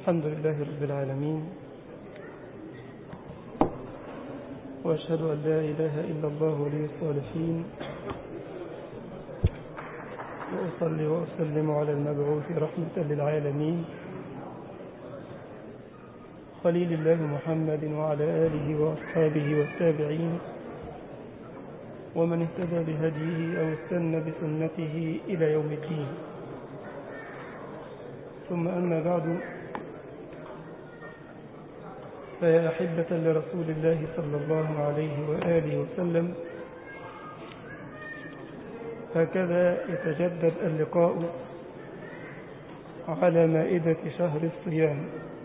الحمد لله رب العالمين، وأشهد أن لا إله إلا الله ولي الصالحين، وأصلي وأسلم على المبعوث رحمة للعالمين خليل الله محمد وعلى آله وأصحابه والتابعين ومن اهتدى بهديه أو استنى بسنته إلى يوم الدين. ثم أما بعد، فيا أحبة لرسول الله صلى الله عليه وآله وسلم، هكذا يتجدد اللقاء على مائدة شهر الصيام،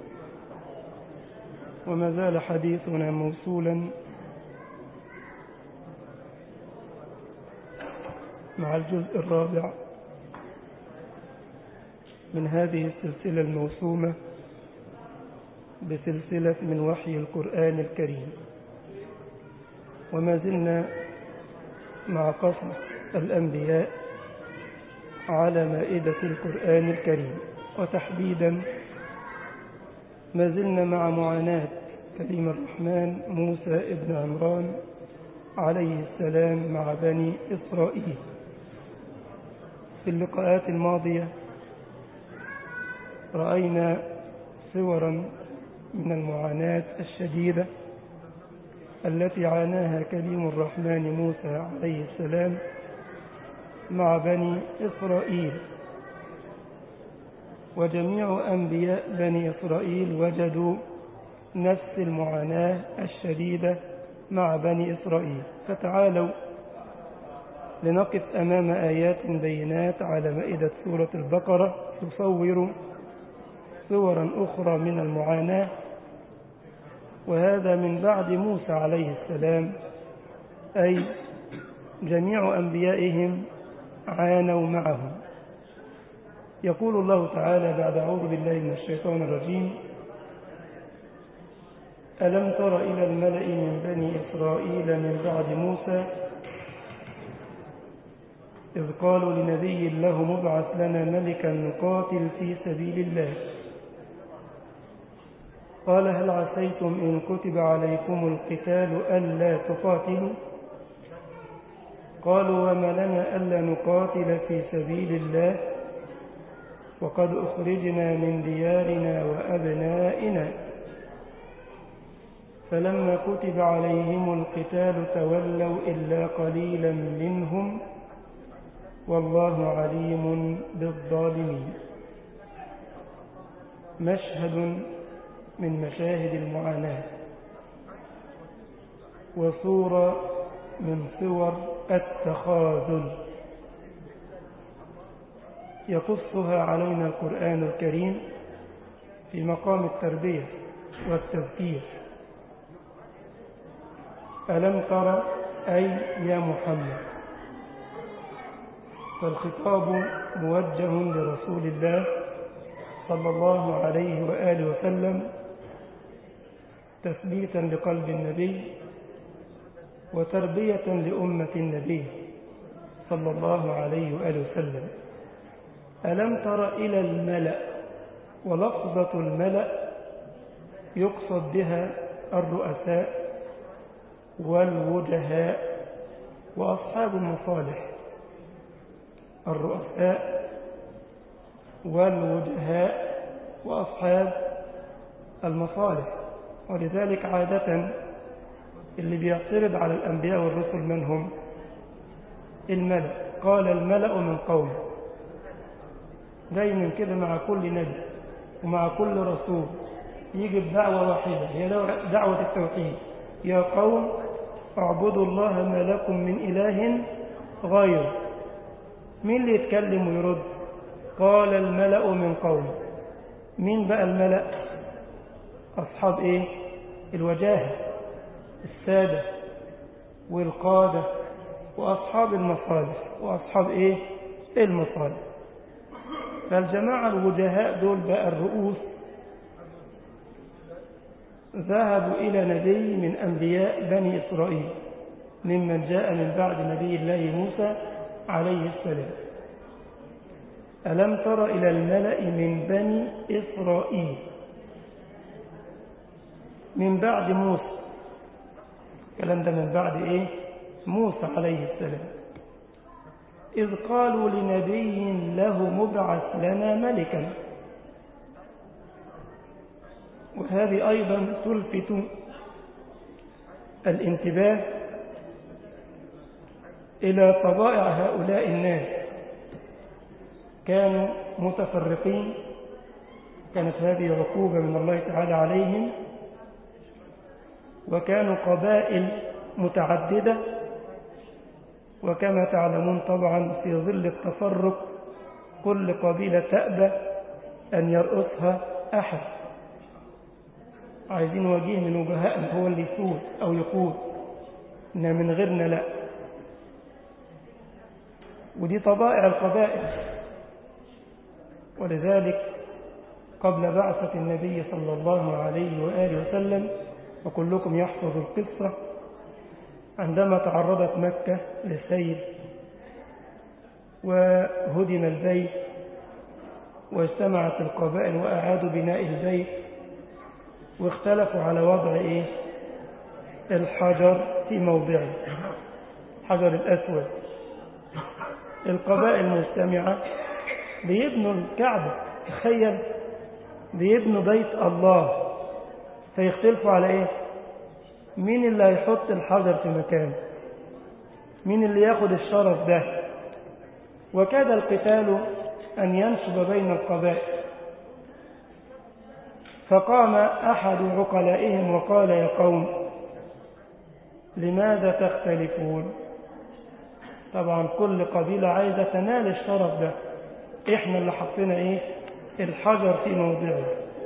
وما زال حديثنا موصولا مع الجزء الرابع من هذه السلسلة الموسومة بسلسلة من وحي القرآن الكريم، وما زلنا مع قصص الأنبياء على مائدة القرآن الكريم، وتحديدا ما زلنا مع معاناة كريم الرحمن موسى ابن عمران عليه السلام مع بني إسرائيل. في اللقاءات الماضية رأينا صورا من المعاناة الشديدة التي عاناها كريم الرحمن موسى عليه السلام مع بني إسرائيل، وجميع أنبياء بني إسرائيل وجدوا نفس المعاناة الشديدة مع بني إسرائيل. فتعالوا لنقف أمام آيات بينات على مائدة سورة البقرة تصور صورا أخرى من المعاناة، وهذا من بعد موسى عليه السلام، أي جميع أنبيائهم عانوا معهم. يقول الله تعالى بعد أعوذ بالله من الشيطان الرجيم: ألم تر إلى الملأ من بني إسرائيل من بعد موسى إذ قالوا لنبي له مبعث لنا ملكا نقاتل في سبيل الله، قال هل عسيتم إن كتب عليكم القتال ألا تقاتلوا؟ قالوا وما لنا ألا نقاتل في سبيل الله وقد أخرجنا من ديارنا وأبنائنا، فلما كتب عليهم القتال تولوا إلا قليلا منهم والله عليم بالظالمين. مشهد من مشاهد المعاناة وصورة من صور التخاذل يقصها علينا القرآن الكريم في مقام التربية والتذكير. ألم تر أي يا محمد، فالخطاب موجه لرسول الله صلى الله عليه وآله وسلم تثبيتا لقلب النبي وتربية لأمة النبي صلى الله عليه وآله وسلم. ألم تر إلى الملأ، ولفظة الملأ يقصد بها الرؤساء والوجهاء وأصحاب المصالح. الرؤساء والوجهاء وأصحاب المصالح، ولذلك عادة اللي بيعترض على الأنبياء والرسل من هم؟ الملأ. قال الملأ من قوم، دايما كده مع كل نبي ومع كل رسول يجي بدعوة واحدة، هي دعوة التوحيد: يا قوم اعبدوا الله ما لكم من إله غيره. مين اللي يتكلم ويرد؟ قال الملأ من قوم. مين بقى الملأ؟ أصحاب إيه؟ الوجاهة، السادة والقادة وأصحاب المصالح وأصحاب إيه؟ المصالح. فالجماعة الوجهاء دول بقى الرؤوس ذهبوا إلى نبي من أنبياء بني إسرائيل ممن جاء من بعد نبي الله موسى عليه السلام: ألم تر إلى الملأ من بني إسرائيل. من بعد موسى. الكلام ده من بعد موسى عليه السلام. إذ قالوا لنبي له مبعث لنا ملكا. وهذه أيضا تلفت الانتباه إلى طبائع هؤلاء الناس. كانوا متفرقين، كانت هذه عقوبة من الله تعالى عليهم، وكانوا قبائل متعددة، وكما تعلمون طبعا في ظل التفرق كل قبيلة تأبى أن يرأسها أحد، عايزين وجيه من وجهائهم هو اللي يسود أو يقود، إن من غيرنا لا. ودي طبائع القبائل. ولذلك قبل بعثة النبي صلى الله عليه وآله وسلم، وكلكم يحفظ القصة، عندما تعرضت مكة للسيل وهدم البيت واجتمعت القبائل وأعادوا بناء البيت، واختلفوا على وضع الحجر في موضعه، حجر الأسود. القبائل مجتمعة بيبنوا الكعبة، تخيل، بيبنوا بيت الله، فيختلفوا على مين اللي هيحط الحجر في مكانه، مين اللي ياخد الشرف ده. وكاد القتال أن ينشب بين القبائل، فقام أحد عقلائهم وقال: يا قوم، لماذا تختلفون؟ طبعا كل قبيلة عايزة تنال الشرف ده، إحنا اللي حطينا الحجر في موضعه.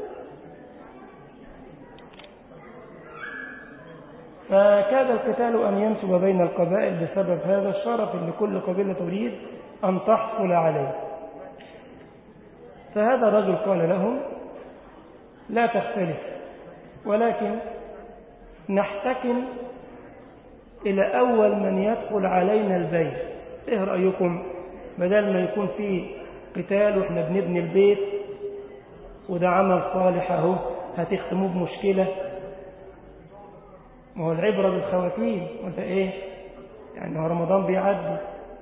فكاد القتال أن ينشب بين القبائل بسبب هذا الشرف اللي كل قبيلة تريد أن تحصل عليه. فهذا الرجل قال لهم: لا تختلف، ولكن نحتكم إلى أول من يدخل علينا البيت. إيه رأيكم؟ بدل ما يكون فيه قتال وإحنا بنبني البيت وده عمل صالح أهو، هتختموه بمشكلة. ما هو العبرة بالخواتيم، ولا يعني هو رمضان بيعدي،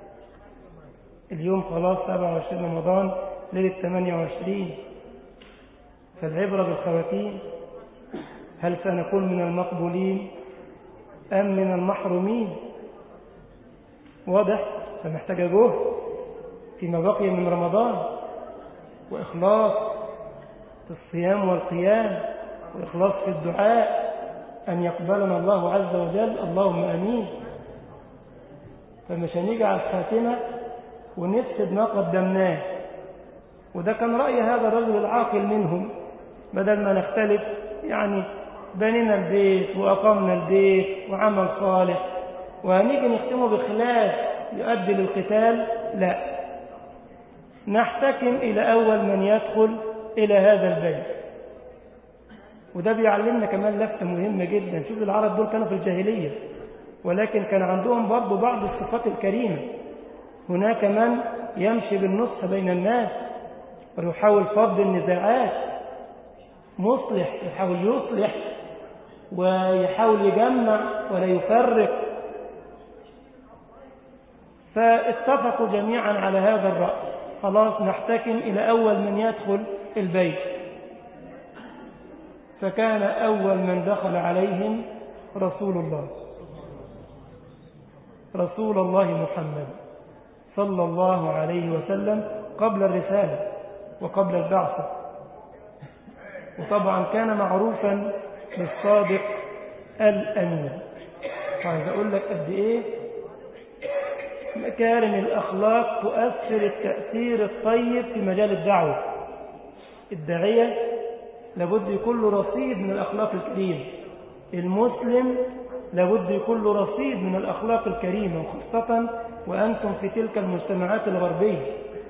اليوم خلاص 27 رمضان ليلة 28، فالعبرة بالخواتيم. هل سنكون من المقبولين أم من المحرومين؟ واضح؟ فمحتاجة جهد فيما بقي من رمضان، وإخلاص في الصيام والقيام، وإخلاص في الدعاء أن يقبلنا الله عز وجل، اللهم أمين. فمش هنيجي على الخاتمة ونفسد ما قدمناه. وده كان رأي هذا الرجل العاقل منهم. بدل ما نختلف، يعني بنينا البيت وأقمنا البيت وعمل صالح، وهنيجي نختمه بخلاف يؤدي للقتال، لا، نحتكم إلى أول من يدخل إلى هذا البيت. وده بيعلمنا كمان لفتة مهمة جدا. شوف العرب دول كانوا في الجاهلية، ولكن كان عندهم برضو بعض الصفات الكريمة. هناك من يمشي بالنصح بين الناس ويحاول فض النزاعات، مصلح، يحاول يصلح ويحاول يجمع ولا يفرق. فاتفقوا جميعا على هذا الرأي، خلاص نحتكم إلى أول من يدخل البيت. فكان أول من دخل عليهم رسول الله محمد صلى الله عليه وسلم قبل الرسالة وقبل البعثة. وطبعا كان معروفا بالصادق الأمين. عايز أقول لك قد مكارم الأخلاق تؤثر التأثير الطيب في مجال الدعوة. الداعية لابد يكون له رصيد من الأخلاق الكريمة، المسلم لابد يكون له رصيد من الأخلاق الكريمة، وخاصة وأنتم في تلك المجتمعات الغربية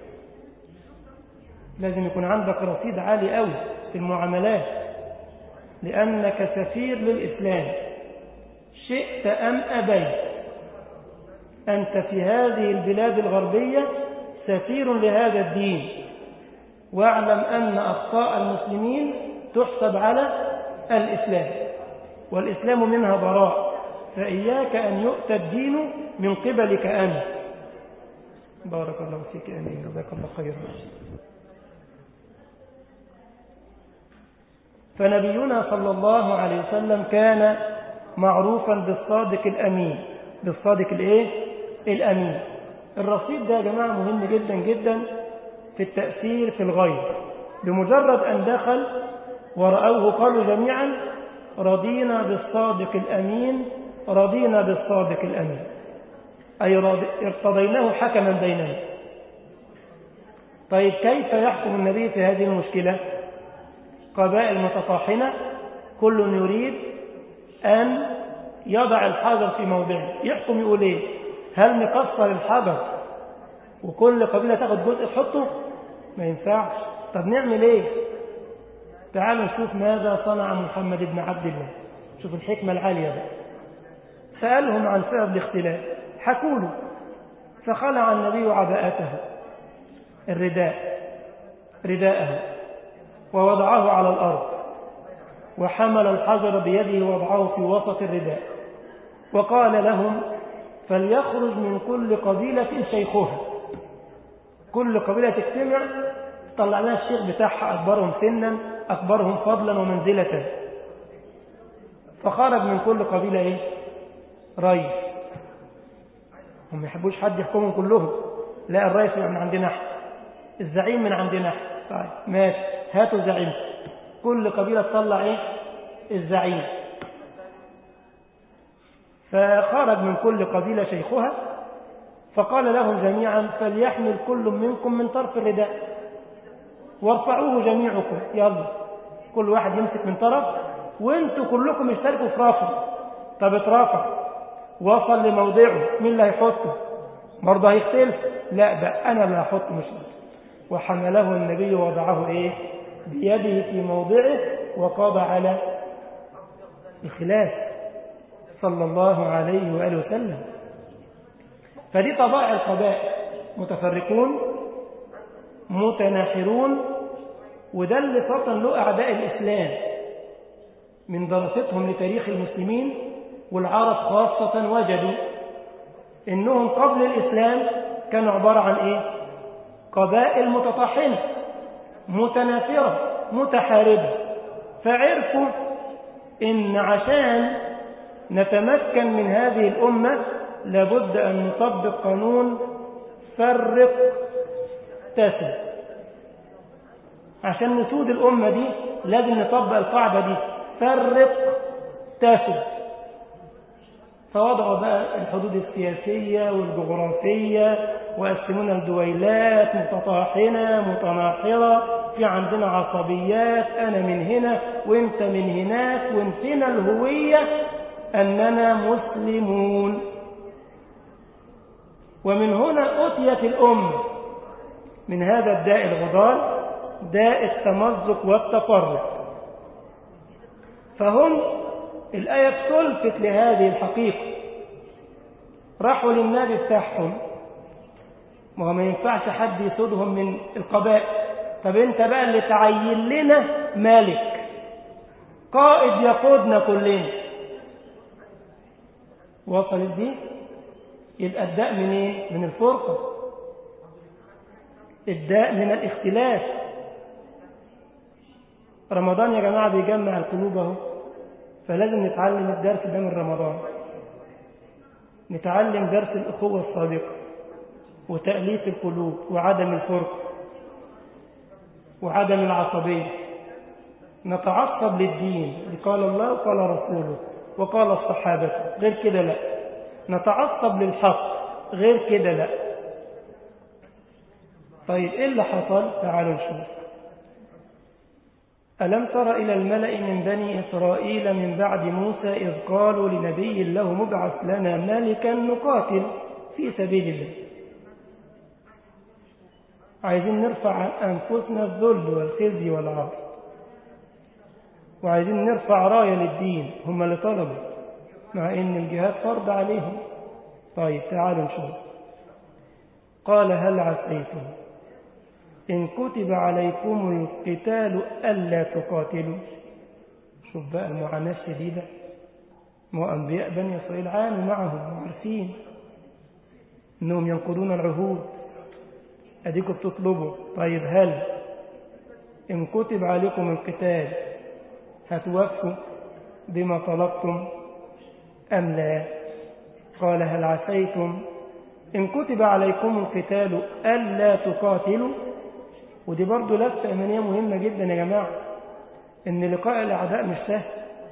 لازم يكون عندك رصيد عالي قوي في المعاملات، لأنك سفير للإسلام شئت أم أبيت. أنت في هذه البلاد الغربية سفير لهذا الدين، واعلم أن أخطاء المسلمين تحسب على الإسلام. والإسلام منها براء، فإياك أن يؤتى الدين من قبلك أنت. بارك الله فيك، آمين، جزاك الله خيرا. فنبينا صلى الله عليه وسلم كان معروفا بالصادق الأمين. بالصادق الأمين. الرصيد ده يا جماعة مهم جدا جدا في التأثير في الغير. بمجرد أن دخل ورأوه قالوا جميعا رضينا بالصادق الأمين، رضينا بالصادق الأمين، أي ارتضيناه حكما بيننا. طيب كيف يحكم النبي في هذه المشكلة؟ قبائل متطاحنة، كل يريد أن يضع الحجر في موضعه. يحكم يقول إيه؟ هل نكسر الحجر وكل قبيلة تاخد جزء تحطه؟ ما ينفعش. طب نعمل إيه؟ تعالوا نشوف ماذا صنع محمد بن عبد الله. شوف الحكمة العالية بقى. سألهم عن سبب الاختلاف، حكوا له. فخلع النبي عباءته، رداءه، ووضعه على الأرض، وحمل الحجر بيده ووضعه في وسط الرداء، وقال لهم فليخرج من كل قبيلة شيخها. كل قبيلة تجتمع طلع لها الشيخ بتاعها، أكبرهم سنا، أكبرهم فضلا ومنزلة. فخرج من كل قبيلة رئيس. هم ما يحبوش حد يحكمهم كلهم، لا، الرئيس من عندنا احنا، الزعيم من عندنا احنا. طيب ماشي، هاتوا زعيم. كل قبيلة تطلع الزعيم. فخرج من كل قبيلة شيخها، فقال لهم جميعا فليحمل كل منكم من طرف الرداء وارفعوه جميعكم. يلا كل واحد يمسك من طرف، وانتوا كلكم اشتركوا في رفع. طب اترفع وصل لموضعه، مين اللي هيحطه؟ برضه هيختلف. لا بقى انا اللي هحطه مش انت. وحمله النبي ووضعه بيده في موضعه، وقضى على الخلاف صلى الله عليه وآله وسلم. فدي طبائع القبائل، متفرقون متناحرون. وده اللي فطن له أعداء الإسلام من دراستهم لتاريخ المسلمين والعرب خاصة، وجدوا إنهم قبل الإسلام كانوا عبارة عن قبائل متطاحنة متنافرة متحاربة. فعرفوا إن عشان نتمكن من هذه الأمة لابد أن نطبق قانون فرق تسد. عشان نسود الأمة دي لازم نطبق القاعدة دي، فرق تسد. فوضعوا بقى الحدود السياسية والجغرافية، وقسمونا الدويلات متطاحنة متناحرة، في عندنا عصبيات، أنا من هنا وإنت من هناك، ونسينا الهوية أننا مسلمون. ومن هنا أتيت الأمة من هذا الداء الغضال، داء التمزق والتفرق. فهم الآية تلفت لهذه الحقيقة. راحوا للنبي بتاعهم، وما ينفعش حد يسودهم من القبائل. طب انت بقى اللي تعين لنا مالك، قائد يقودنا كلنا. وصلت دي؟ يبقى الداء من من الفرقة، الداء من الاختلاف. رمضان يا جماعة بيجمع القلوب اهو، فلازم نتعلم الدرس ده من رمضان. نتعلم درس الأخوة الصادقة وتأليف القلوب وعدم الفرق وعدم العصبية. نتعصب للدين، قال الله وقال رسوله وقال الصحابة، غير كده لا. نتعصب للحق، غير كده لا. طيب ايه اللي حصل؟ تعالوا نشوف. ألم تر إلى الملأ من بني إسرائيل من بعد موسى إذ قالوا لنبي له مبعث لنا ملكا نقاتل في سبيل الله. عايزين نرفع عن أنفسنا الذل والخزي والعار، وعايزين نرفع راية للدين. هم اللي طلبوا، مع إن الجهاد فرض عليهم. طيب تعالوا نشوف. قال هل عسيتم إن كتب عليكم القتال ألا تقاتلوا. شوف بقى المعاناة الشديدة. وأنبياء بني إسرائيل عانوا معهم وعارفين أنهم ينقضون العهود. أديكم بتطلبوا. طيب هل إن كتب عليكم القتال هتوفوا بما طلبتم أم لا؟ قال هل عسيتم إن كتب عليكم القتال ألا تقاتلوا؟ ودي برضو لفتة إيمانية مهمة جدا يا جماعة، إن لقاء الأعداء مش سهل،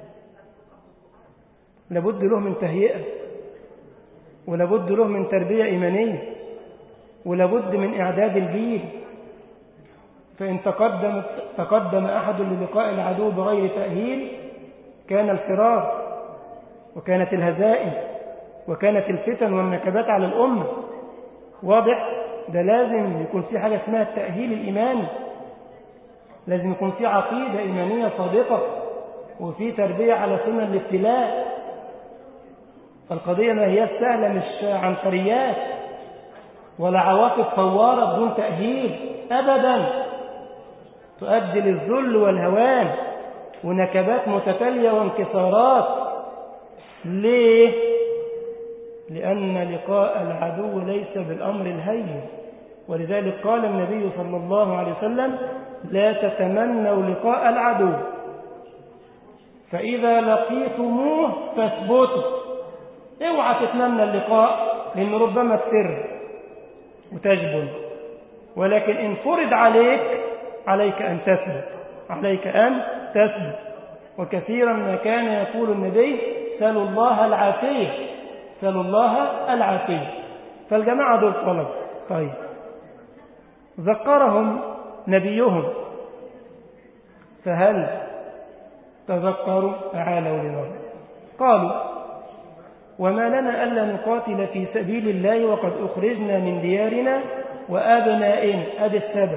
لابد له من تهيئة، ولابد له من تربية إيمانية، ولابد من إعداد الجيل. فإن تقدم أحد للقاء العدو بغير تأهيل كان الفرار، وكانت الهزائم، وكانت الفتن والنكبات على الأمة. واضح؟ ده لازم يكون في حاجة اسمها التأهيل الإيماني، لازم يكون في عقيدة إيمانية صادقة، وفي تربية على سنن الابتلاء. فالقضية ما هي سهلة، مش عنصريات ولا عواقب فوارة بدون تأهيل أبدا، تؤدي للذل والهوان ونكبات متتالية وانكسارات. ليه؟ لأن لقاء العدو ليس بالأمر الهين، ولذلك قال النبي صلى الله عليه وسلم لا تتمنوا لقاء العدو، فإذا لقيتموه فاثبتوا. اوعى تتمنى اللقاء، لأن ربما تفر وتجبن، ولكن إن فرض عليك أن تثبت، عليك أن تثبت. وكثيرا ما كان يقول النبي سألوا الله العافية، سألوا الله العافية. فالجماعة دول طلب. طيب ذكرهم نبيهم، فهل تذكروا؟ تعالوا لنرى. قالوا وما لنا ألا نقاتل في سبيل الله وقد أخرجنا من ديارنا وأبنائنا. أدي السبب،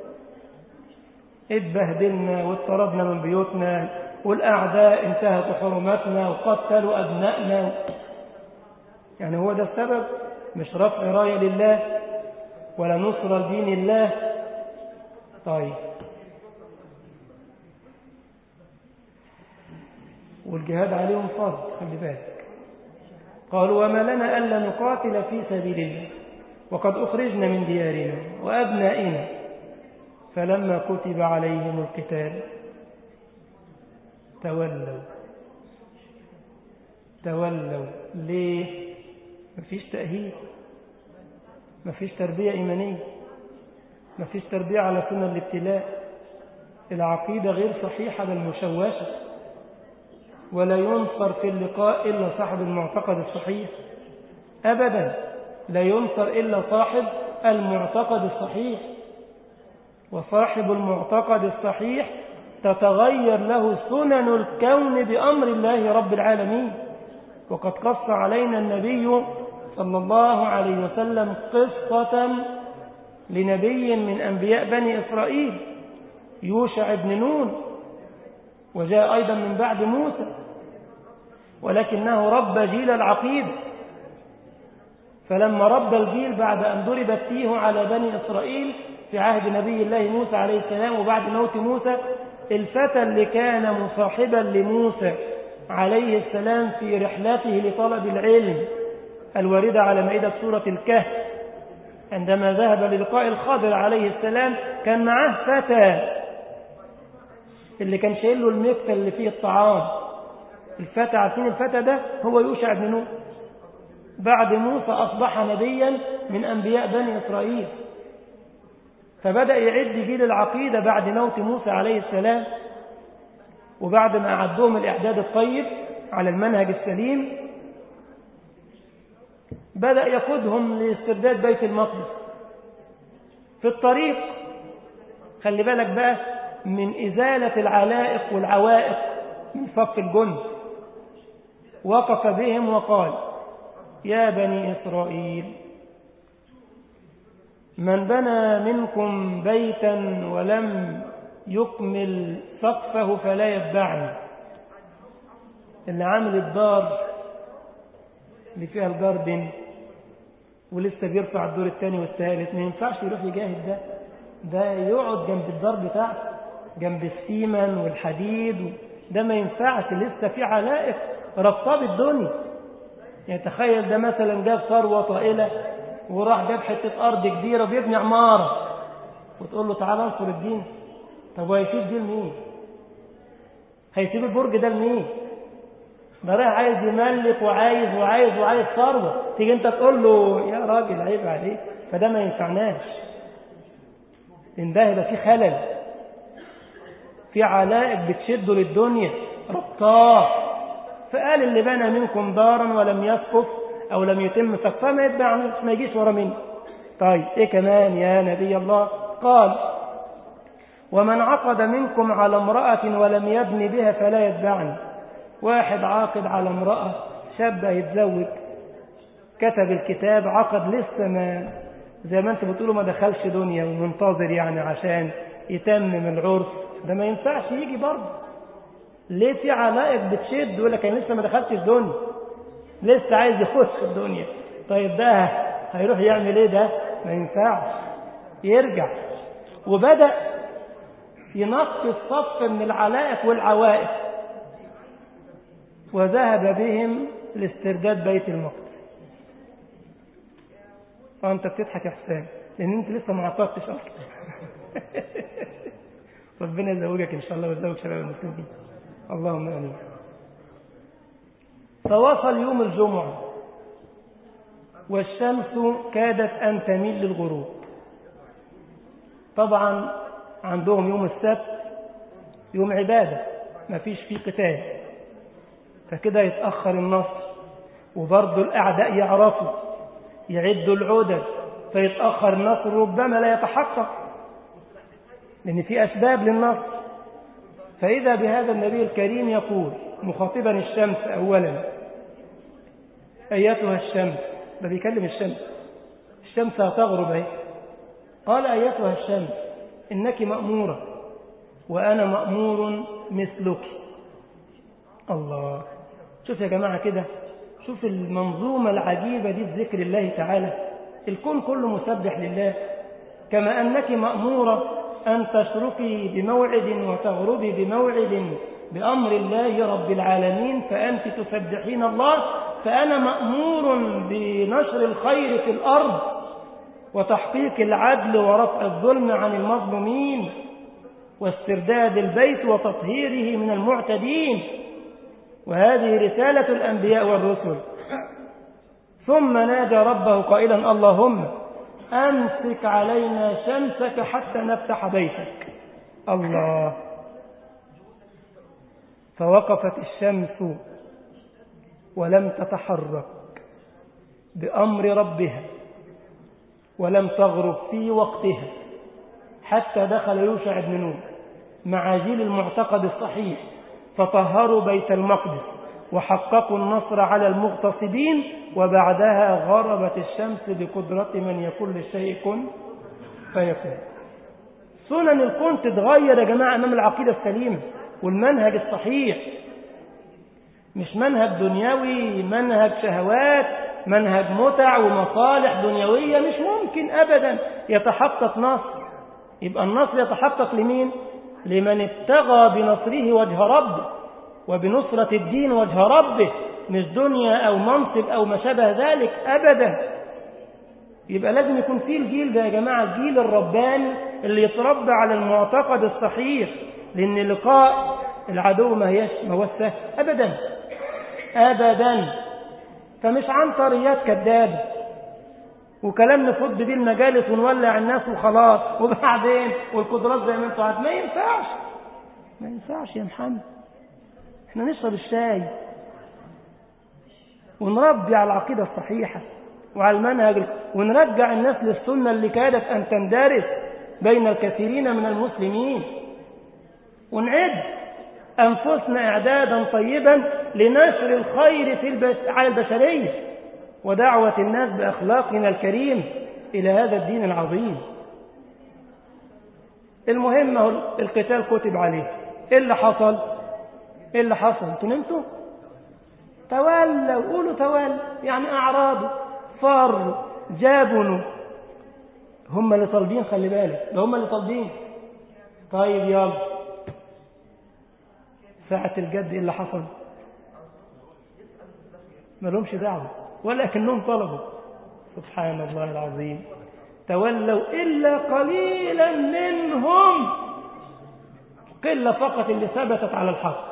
اتبهدلنا واضطردنا من بيوتنا، والأعداء انتهكوا حرماتنا وقتلوا أبنائنا. يعني هو ده السبب، مش رفع راية لله ولا نصر دين الله. طيب والجهاد عليهم فرض، خلي بالك. قالوا وما لنا ألا نقاتل في سبيل الله وقد أخرجنا من ديارنا وأبنائنا فلما كتب عليهم القتال تولوا. ليه؟ مفيش تأهيل، مفيش تربية إيمانية، مفيش تربية على سنن الابتلاء، العقيدة غير صحيحة بل مشوشة. ولا ينصر في اللقاء إلا صاحب المعتقد الصحيح أبدا، لا ينصر إلا صاحب المعتقد الصحيح. وصاحب المعتقد الصحيح تتغير له سنن الكون بأمر الله رب العالمين. وقد قص علينا النبي صلى الله عليه وسلم قصة لنبي من أنبياء بني إسرائيل، يوشع بن نون، وجاء أيضا من بعد موسى، ولكنه ربى جيل العقيدة. فلما ربى الجيل بعد أن ضرب التيه على بني إسرائيل في عهد نبي الله موسى عليه السلام وبعد موت موسى، الفتى اللي كان مصاحبا لموسى عليه السلام في رحلته لطلب العلم الواردة على مائدة سورة الكهف، عندما ذهب للقاء الخضر عليه السلام كان معه فتى اللي كان شايل له المكتل اللي فيه الطعام. الفتى، عارفين الفتى ده هو يوشع بن نون. بعد موسى أصبح نبيا من أنبياء بني إسرائيل، فبدأ يعد جيل العقيدة بعد موت موسى عليه السلام، وبعد ما أعدهم الإعداد الطيب على المنهج السليم بدأ يقودهم لاسترداد بيت المقدس. في الطريق خلي بالك بقى من إزالة العلائق والعوائق من صف الجند، وقف بهم وقال يا بني إسرائيل من بنى منكم بيتا ولم يكمل سقفه فلا يتبعني. اللي عامل الدار اللي فيها الجاردن ولسه بيرفع الدور الثاني والثالث ما ينفعش يروح يجاهد، ده يقعد جنب الدار بتاعته، جنب السيمن والحديد، ده ما ينفعش، لسه في علائق ربطاه بالدنيا. يعني تخيل ده مثلا جاب ثروة طائلة وراح جاب حتة أرض كبيرة وبيبني عمارة، وتقول له تعالى انصر الدين. طب وهيسيب دي لمين؟ هيسيب البرج ده لمين؟ ده رايح عايز يملك وعايز ثروة، تيجي انت تقول له يا راجل عيب عليك. فده ما ينفعناش، ان ده يبقى فيه خلل، في علائق بتشده للدنيا ربطاه. فقال اللي بنى منكم دارا ولم يسقف أو لم يتم سقفها ما يتبعنيش، ما يجيش ورا مني. طيب إيه كمان يا نبي الله؟ قال ومن عقد منكم على امرأة ولم يبني بها فلا يتبعني. واحد عاقد على امرأة، شاب يتزوج، كتب الكتاب، عقد لسه ما زي ما انت بتقولوا ما دخلش دنيا ومنتظر يعني عشان يتمم العرس، ده ما ينفعش يجي برضه. ليه؟ في علائق بتشد، يقول لك انا لسه ما دخلتش الدنيا، لسه عايز يخش الدنيا. طيب ده هيروح يعمل ايه؟ ده ما ينفعش، يرجع. وبدأ ينقي الصف من العلائق والعوائق، وذهب بهم لاسترداد بيت المقدس. انت بتضحك يا حسين لان انت لسه ما عقدتش اصلا. ربنا يزوجك ان شاء الله ويزوج شباب المسلمين، اللهم امين. فوصل يوم الجمعة والشمس كادت أن تميل للغروب. طبعا عندهم يوم السبت يوم عبادة ما فيش فيه قتال، فكده يتأخر النصر، وبرضو الأعداء يعرفوا يعدوا العدد فيتأخر النصر، ربما لا يتحقق لأن في أسباب للنصر. فإذا بهذا النبي الكريم يقول مخاطبا الشمس أولا: أيتها الشمس، ده بيكلم الشمس هتغرب اهي. قال أيتها الشمس إنك مأمورة وأنا مأمور مثلك. الله، شوف يا جماعة كده، شوف المنظومة العجيبة دي بذكر الله تعالى. الكون كله مسبح لله. كما أنك مأمورة أن تشرقي بموعد وتغربي بموعد بأمر الله رب العالمين، فأنت تسبحين الله، فأنا مأمور بنشر الخير في الأرض وتحقيق العدل ورفع الظلم عن المظلومين واسترداد البيت وتطهيره من المعتدين، وهذه رسالة الأنبياء والرسل. ثم نادى ربه قائلا: اللهم أمسك علينا شمسك حتى نفتح بيتك. الله. فوقفت الشمس ولم تتحرك بأمر ربها ولم تغرب في وقتها حتى دخل يوشع بن نون مع جيل المعتقد الصحيح، فطهروا بيت المقدس وحققوا النصر على المغتصبين، وبعدها غربت الشمس بقدرة من يقول للشيء كن فيكون. سنن الكون تتغير يا جماعة أمام العقيدة السليمة والمنهج الصحيح، مش منهج دنيوي، منهج شهوات، منهج متع ومصالح دنيوية. مش ممكن أبدا يتحقق نصر. يبقى النصر يتحقق لمين؟ لمن ابتغى بنصره وجه ربه وبنصرة الدين وجه ربه، مش دنيا أو منصب أو ما شابه ذلك أبدا. يبقى لازم يكون فيه الجيل ده يا جماعة، الجيل الرباني اللي يتربى على المعتقد الصحيح، لأن لقاء العدو ما هو سهل أبدا أبدا. فمش عن طريات كذابة وكلام نفض بيه المجالس ونولع الناس وخلاص وبعدين والقدرات زي ما انتوا عارفين. ما ينفعش يا محمد. احنا نشرب الشاي ونربي على العقيدة الصحيحة وعلى المنهج ونرجع الناس للسنة اللي كادت أن تندرس بين الكثيرين من المسلمين، ونعد أنفسنا إعدادا طيبا لنشر الخير على البشرية ودعوة الناس بأخلاقنا الكريم إلى هذا الدين العظيم. المهم القتال كتب عليه. إيه اللي حصل؟ انتوا نمتوا؟ تولوا، قولوا تولوا، يعني أعراضوا، فروا، جابنوا. هم اللي طالبين، خلي بالك، ده هم اللي طالبين. طيب يلا، ساعة الجد إيه اللي حصل؟ ما لهمش دعوة ولكنهم طلبوا. سبحان الله العظيم. تولوا إلا قليلا منهم، قلة فقط اللي ثبتت على الحق.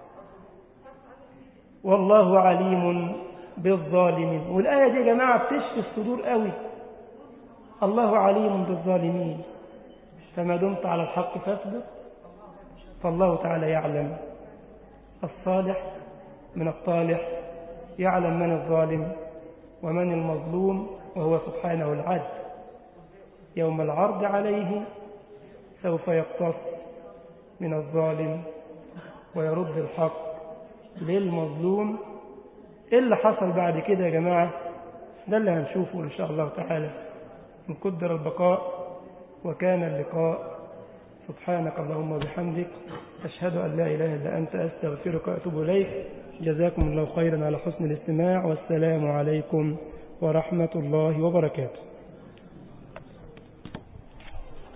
والله عليم بالظالمين. والآية دي يا جماعة بتشفي الصدور قوي. الله عليم بالظالمين، فما دمت على الحق فاثبت، فالله تعالى يعلم الصالح من الطالح، يعلم من الظالم ومن المظلوم، وهو سبحانه العدل. يوم العرض عليه سوف يقتص من الظالم ويرد الحق للمظلوم. إيه اللي حصل بعد كده يا جماعة؟ ده اللي هنشوفه إن شاء الله تعالى إن قدر البقاء وكان اللقاء. سبحانك اللهم وبحمدك، أشهد أن لا إله إلا أنت، أستغفرك وأتوب إليك. جزاكم الله خيرا على حسن الاستماع، والسلام عليكم ورحمة الله وبركاته.